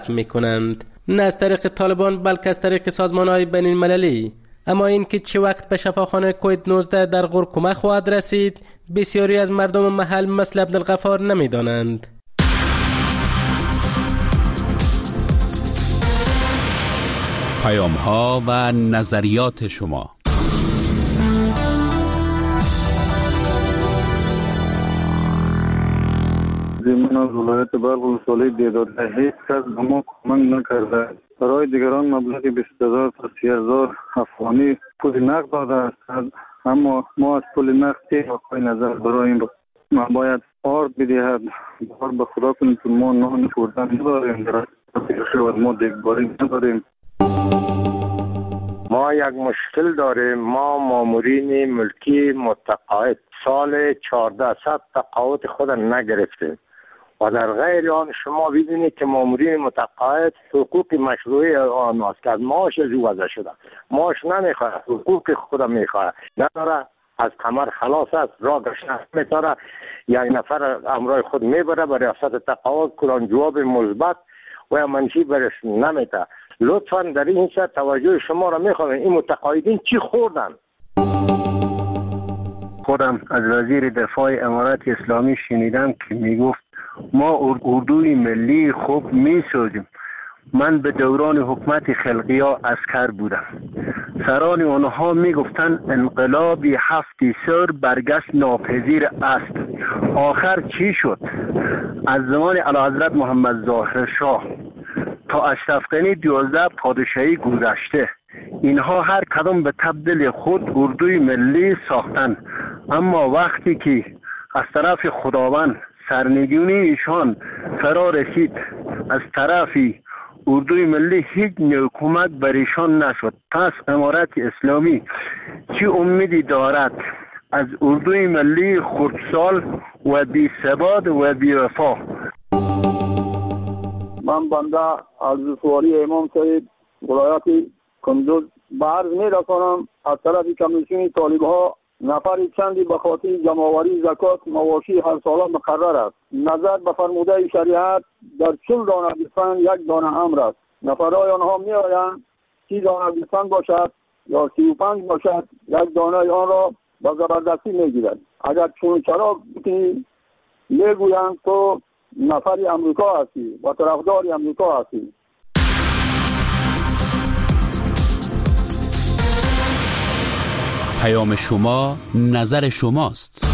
میکنند، نه از طریق طالبان بلکه از طریق سازمان‌های بین المللی. اما این که چه وقت به شفاخانه کوید 19 در غور کمک خواهد رسید بسیاری از مردم محل مثل عبدالغفار نمیدانند. پیام‌ها و نظریات شما. من از ولایت بلخ ولسوالی دیداده هیچ کس به ما کمک نکرده. برای دیگران مبلغ 20,000 تا 30,000 افغانی پول نقد داده است، اما ما از پول نقد وقای نظر برای این ما باید آرد بدهد. بار به خدا کنید که ما نان خوردن نداریم، در ما دیگباری نداریم. ما یک مشکل داریم. ما مامورین ملکی متقاعد سال 1400 تقاعد خود نگرفتیم و در غیر آن شما ببینید که مامورین متقاعد حقوق مشروعی آنهاست که از معاش از او وضع شده. معاش نمیخواه، حقوق خود میخواه، نداره، از کمر خلاص است، راه گشته میتاره، یک نفر امرای خود میبره به ریاست تقاعد، کلان جواب مثبت و منفی برش نمیده. لطفاً در این سر توجه شما را میخوام. این متقاعدین چی خوردن؟ خودم از وزیر دفاع امارات اسلامی شنیدم که میگفت ما اردوی ملی خوب میسازیم. من به دوران حکومت خلقیا عسکر بودم. سران آنها میگفتن انقلابی 7 سر برگشت ناپذیر است. آخر چی شد؟ از زمان اعلیحضرت محمد ظاهر شاه تا اشرف غنی 12 پادشاهی گذشته، اینها هر کدام به تبدیل خود اردوی ملی ساختن، اما وقتی که از طرف خداوند سرنگونی ایشان فرا رسید، از طرفی اردوی ملی هیچ کمک بر ایشان نشد. پس امارت اسلامی چی امیدی دارد از اردوی ملی خردسال و بی ثبات و بی وفا؟ من بنده از سواری امام صاحب ولایت کندوز عرض می‌رسانم از طرف کمیسیون طالب‌ها نفر چندی به خاطر جمع‌آوری زکات مواشی هر ساله مقرر است. نظر به فرموده شریعت در 40 دانه گوسفند 1 دانه امر است. نفرای آنها می‌آیند 30 دانه گوسفند باشد یا 35 باشد، 1 دانه آن را به زبردستی می‌گیرند. اگر چون چرا میگویند تو نفری امریکا هستی و طرفدار امریکا هستی. پیام شما نظر شماست.